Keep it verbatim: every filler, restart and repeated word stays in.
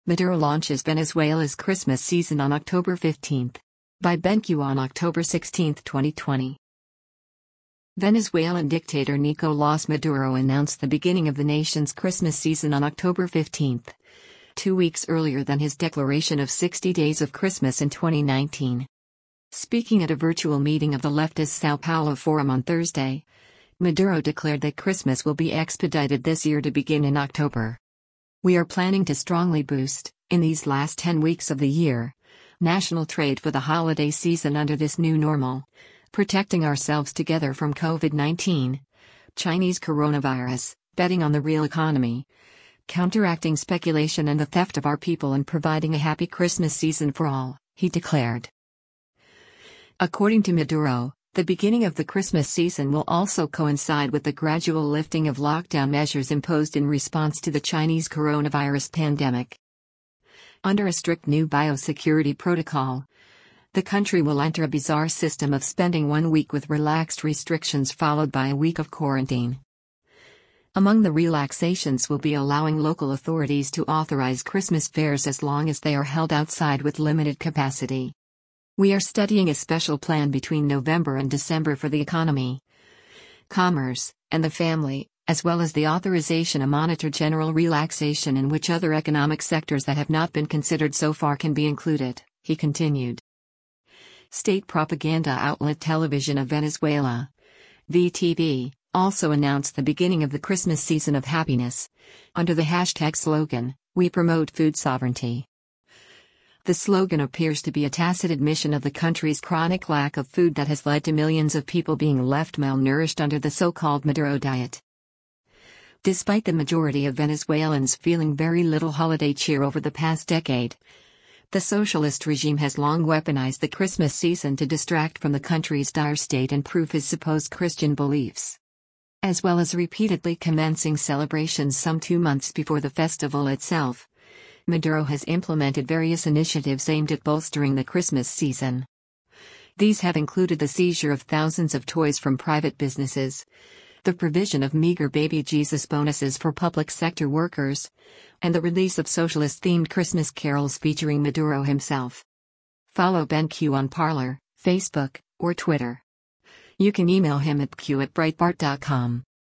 Maduro launches Venezuela's Christmas season on October fifteenth. By BenQ on October sixteenth, twenty twenty. Venezuelan dictator Nicolás Maduro announced the beginning of the nation's Christmas season on October fifteenth, two weeks earlier than his declaration of sixty days of Christmas in twenty nineteen. Speaking at a virtual meeting of the leftist São Paulo Forum on Thursday, Maduro declared that Christmas will be expedited this year to begin in October. "We are planning to strongly boost, in these last ten weeks of the year, national trade for the holiday season under this new normal, protecting ourselves together from COVID nineteen, Chinese coronavirus, betting on the real economy, counteracting speculation and the theft of our people, and providing a happy Christmas season for all," he declared. According to Maduro, the beginning of the Christmas season will also coincide with the gradual lifting of lockdown measures imposed in response to the Chinese coronavirus pandemic. Under a strict new biosecurity protocol, the country will enter a bizarre system of spending one week with relaxed restrictions followed by a week of quarantine. Among the relaxations will be allowing local authorities to authorize Christmas fairs as long as they are held outside with limited capacity. "We are studying a special plan between November and December for the economy, commerce, and the family, as well as the authorization to monitor general relaxation in which other economic sectors that have not been considered so far can be included," he continued. State propaganda outlet Television of Venezuela, V T V, also announced the beginning of the Christmas season of happiness, under the hashtag slogan, "We promote food sovereignty." The slogan appears to be a tacit admission of the country's chronic lack of food that has led to millions of people being left malnourished under the so-called Maduro diet. Despite the majority of Venezuelans feeling very little holiday cheer over the past decade, the socialist regime has long weaponized the Christmas season to distract from the country's dire state and prove his supposed Christian beliefs. As well as repeatedly commencing celebrations some two months before the festival itself, Maduro has implemented various initiatives aimed at bolstering the Christmas season. These have included the seizure of thousands of toys from private businesses, the provision of meager baby Jesus bonuses for public sector workers, and the release of socialist-themed Christmas carols featuring Maduro himself. Follow BenQ on Parler, Facebook, or Twitter. You can email him at q at breitbart dot com.